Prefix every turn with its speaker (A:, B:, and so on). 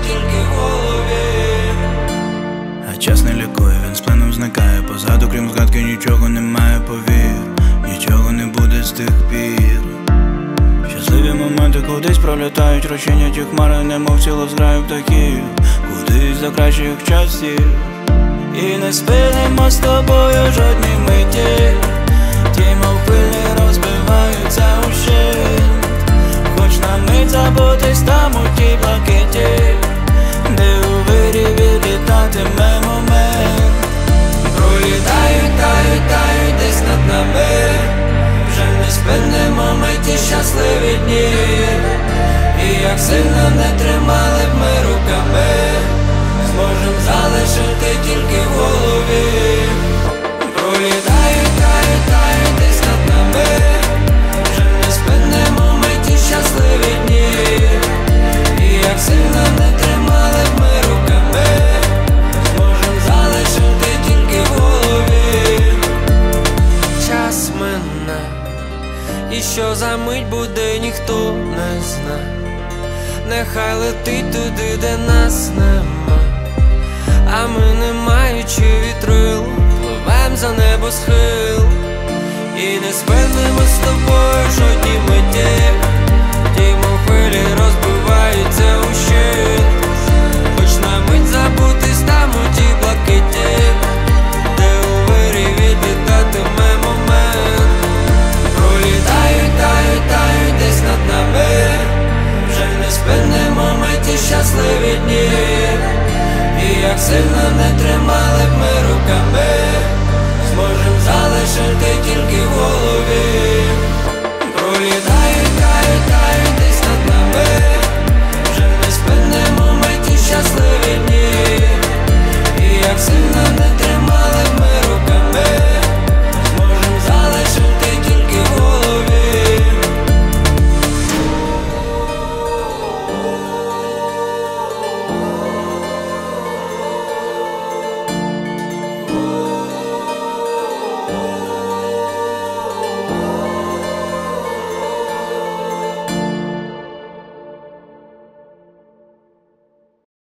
A: тільки в голові.
B: А час не лікує, він з плином зникає. Позаду, крім згадки, нічого немає, повір. Нічого не буде з тих пір. Щасливі моменти кудись пролітають, розчиняті хмари, немов цілу зграю птахів, кудись до кращих часів. І не спинимо з тобою жодні миті, ті, мов хвилі, розбиваються ущент. Хоч на мить забутись там у тій блакиті, де у вирі відлітатиме момент.
A: Пролітають, тають, тають десь над нами, вже не спинимо ми ті щасливі дні. І як сильно не тримали б ми руками, зможем залишити тільки в голові. Пролітають, тають, тають десь над нами, вже не спинимо ми ті щасливі дні. І як сильно не тримали б ми руками, зможем залишити тільки в голові. Час мине, і що за мить буде, ніхто не зна. Нехай летить туди, де нас нема, а ми, не маючи вітрил, пливем за небосхил. І не спинимо з тобою жодні миті, ті, мов хвилі, розбиваються ущент. Хоч на мить забутись там у тій блакиті, де у вирі відлітатиме момент. Пролітають, тають, тають десь над нами, вже не спинимо ми ті щасливі дні. І як сильно не тримали б ми руками,